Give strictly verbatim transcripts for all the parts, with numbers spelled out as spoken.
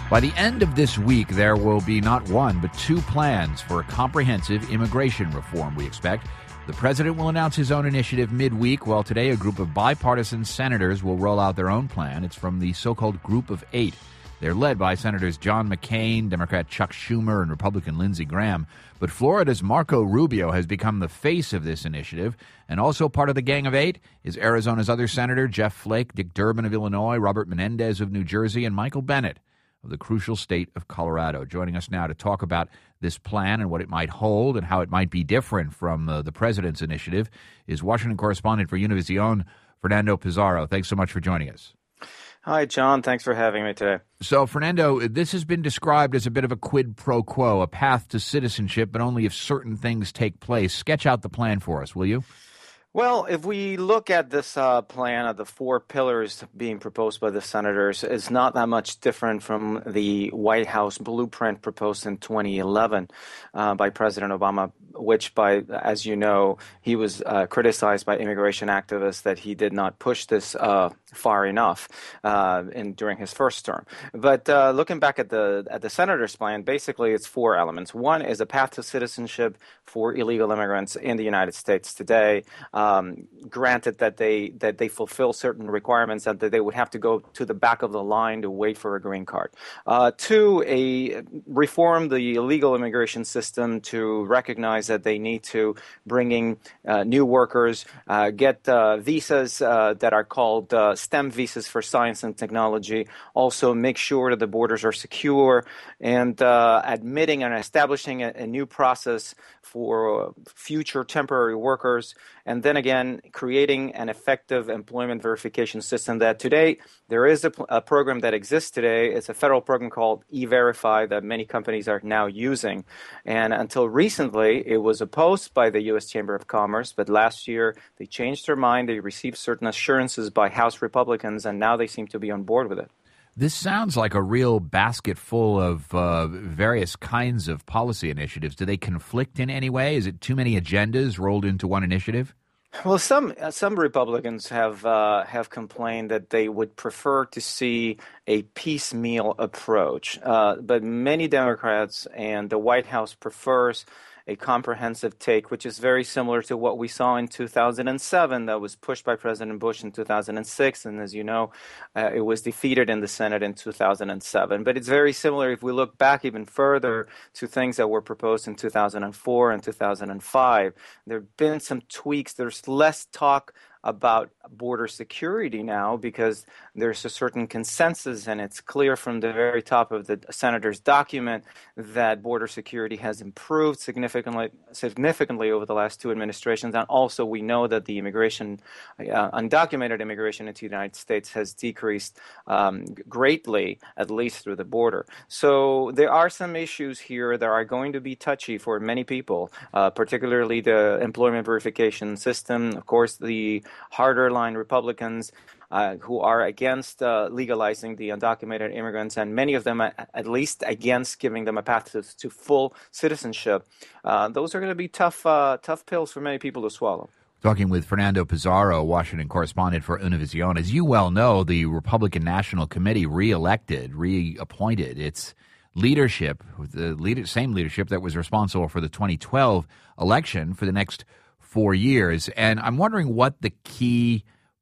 By the end of this week, there will be not one, but two plans for a comprehensive immigration reform, we expect. The president will announce his own initiative midweek, while today a group of bipartisan senators will roll out their own plan. It's from the so-called Group of Eight. They're led by Senators John McCain, Democrat Chuck Schumer, and Republican Lindsey Graham. But Florida's Marco Rubio has become the face of this initiative, and also part of the Gang of Eight is Arizona's other senator, Jeff Flake, Dick Durbin of Illinois, Robert Menendez of New Jersey, and Michael Bennet of the crucial state of Colorado. Joining us now to talk about this plan and what it might hold and how it might be different from uh, the president's initiative is Washington correspondent for Univision, Fernando Pizarro. Thanks so much for joining us. Hi, John. Thanks for having me today. So, Fernando, this has been described as a bit of a quid pro quo, a path to citizenship, but only if certain things take place. Sketch out the plan for us, will you? Well, if we look at this uh, plan of the four pillars being proposed by the senators, it's not that much different from the White House blueprint proposed in twenty eleven uh, by President Obama, which, by as you know, he was uh, criticized by immigration activists that he did not push this uh, far enough uh, in during his first term. But uh, looking back at the at the senators' plan, basically it's four elements. One is a path to citizenship for illegal immigrants in the United States today. Um, granted that they that they fulfill certain requirements and that they would have to go to the back of the line to wait for a green card. Uh, two, a reform the illegal immigration system to recognize that they need to bring in uh, new workers, uh, get uh, visas uh, that are called uh, STEM visas for science and technology. Also, make sure that the borders are secure and uh, admitting and establishing a, a new process for future temporary workers. And then again, creating an effective employment verification system that today, there is a, a program that exists today. It's a federal program called E-Verify that many companies are now using. And until recently, it was opposed by the U S Chamber of Commerce. But last year, they changed their mind. They received certain assurances by House Republicans, and now they seem to be on board with it. This sounds like a real basket full of uh, various kinds of policy initiatives. Do they conflict in any way? Is it too many agendas rolled into one initiative? Well, some uh, some Republicans have uh, have complained that they would prefer to see a piecemeal approach, uh, but many Democrats and the White House prefers a comprehensive take, which is very similar to what we saw in two thousand seven that was pushed by President Bush in two thousand six. And as you know, uh, it was defeated in the Senate in two thousand seven. But it's very similar if we look back even further to things that were proposed in two thousand four and two thousand five. There have been some tweaks. There's less talk about border security now because there's a certain consensus, and it's clear from the very top of the senator's document that border security has improved significantly significantly over the last two administrations. And also we know that the immigration, uh, undocumented immigration into the United States has decreased um, greatly, at least through the border. So there are some issues here that are going to be touchy for many people, uh, particularly the employment verification system. Of course, the harder line Republicans uh, who are against uh, legalizing the undocumented immigrants, and many of them at, at least against giving them a path to, to full citizenship. Uh, those are going to be tough, uh, tough pills for many people to swallow. Talking with Fernando Pizarro, Washington correspondent for Univision. As you well know, the Republican National Committee reelected, reappointed its leadership, the leader, same leadership that was responsible for the twenty twelve election for the next four years. And I'm wondering what the key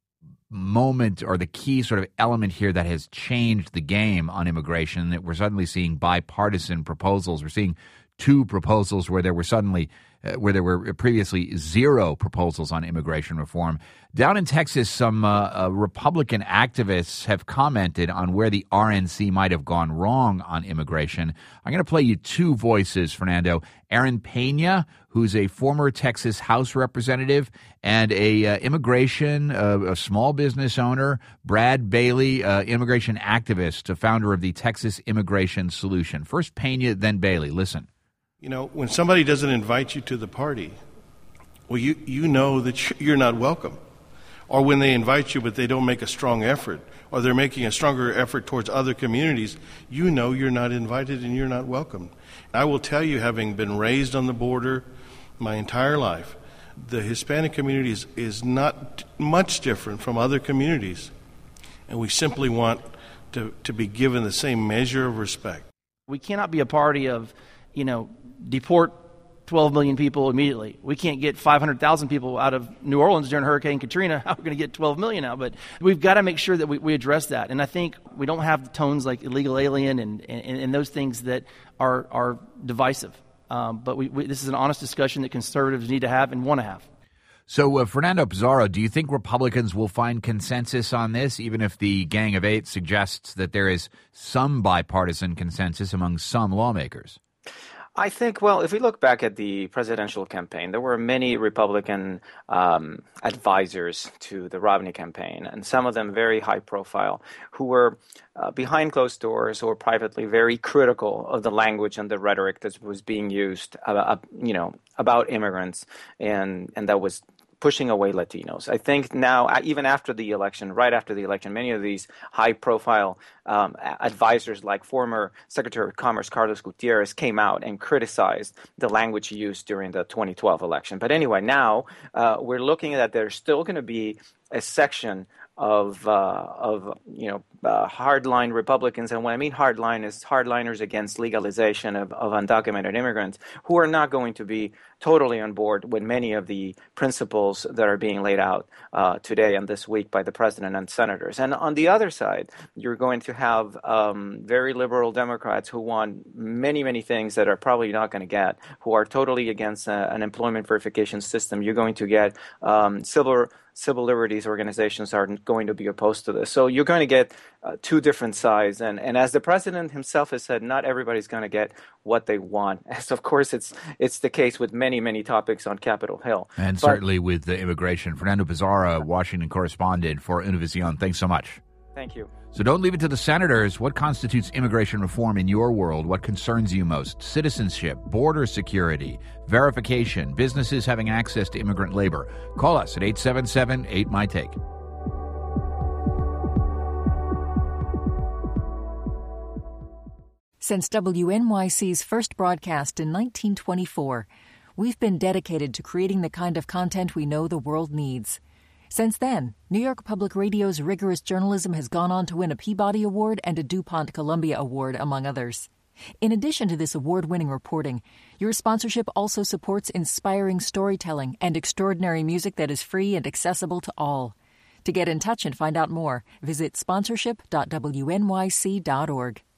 moment or the key sort of element here that has changed the game on immigration, that we're suddenly seeing bipartisan proposals. We're seeing two proposals where there were suddenly uh, where there were previously zero proposals on immigration reform. Down in Texas, some uh, uh, Republican activists have commented on where the R N C might have gone wrong on immigration. I'm going to play you two voices, Fernando. Aaron Pena, who's a former Texas House representative, and a uh, immigration, uh, a small business owner, Brad Bailey, uh, immigration activist, a founder of the Texas Immigration Solution. First Pena, then Bailey. Listen. You know, when somebody doesn't invite you to the party, well, you, you know that you're not welcome. Or when they invite you but they don't make a strong effort, or they're making a stronger effort towards other communities, you know you're not invited and you're not welcome. I will tell you, having been raised on the border my entire life, the Hispanic community is, is not much different from other communities. And we simply want to, to be given the same measure of respect. We cannot be a party of, you know, deport twelve million people immediately. We can't get five hundred thousand people out of New Orleans during Hurricane Katrina. How are we going to get twelve million out? But we've got to make sure that we, we address that. And I think we don't have tones like illegal alien and, and, and those things that are, are divisive. Um, but we, we, this is an honest discussion that conservatives need to have and want to have. So, uh, Fernando Pizarro, do you think Republicans will find consensus on this, even if the Gang of Eight suggests that there is some bipartisan consensus among some lawmakers? I think, well, if we look back at the presidential campaign, there were many Republican um, advisors to the Romney campaign, and some of them very high profile, who were uh, behind closed doors or privately very critical of the language and the rhetoric that was being used, uh, uh, you know, about immigrants, and, and that was pushing away Latinos. I think now, even after the election, right after the election, many of these high-profile um, advisors like former Secretary of Commerce Carlos Gutierrez came out and criticized the language used during the twenty twelve election. But anyway, now uh, we're looking at that there's still going to be a section of, uh, of you know, uh, hardline Republicans, and when I mean hardline is hardliners against legalization of, of undocumented immigrants, who are not going to be totally on board with many of the principles that are being laid out uh, today and this week by the president and senators. And on the other side, you're going to have um, very liberal Democrats who want many, many things that are probably not going to get, who are totally against uh, an employment verification system. You're going to get um, civil civil liberties organizations are going to be opposed to this. So you're going to get uh, two different sides. And, and as the president himself has said, not everybody's going to get what they want. As of course, it's it's the case with many, many topics on Capitol Hill. And but, certainly with the immigration. Fernando Pizarro, Washington correspondent for Univision. Thanks so much. Thank you. So don't leave it to the senators. What constitutes immigration reform in your world? What concerns you most? Citizenship, border security, verification, businesses having access to immigrant labor. Call us at eight seven seven, eight M Y T A K E. Since W N Y C's first broadcast in nineteen twenty-four, we've been dedicated to creating the kind of content we know the world needs. Since then, New York Public Radio's rigorous journalism has gone on to win a Peabody Award and a DuPont Columbia Award, among others. In addition to this award-winning reporting, your sponsorship also supports inspiring storytelling and extraordinary music that is free and accessible to all. To get in touch and find out more, visit sponsorship dot w n y c dot org.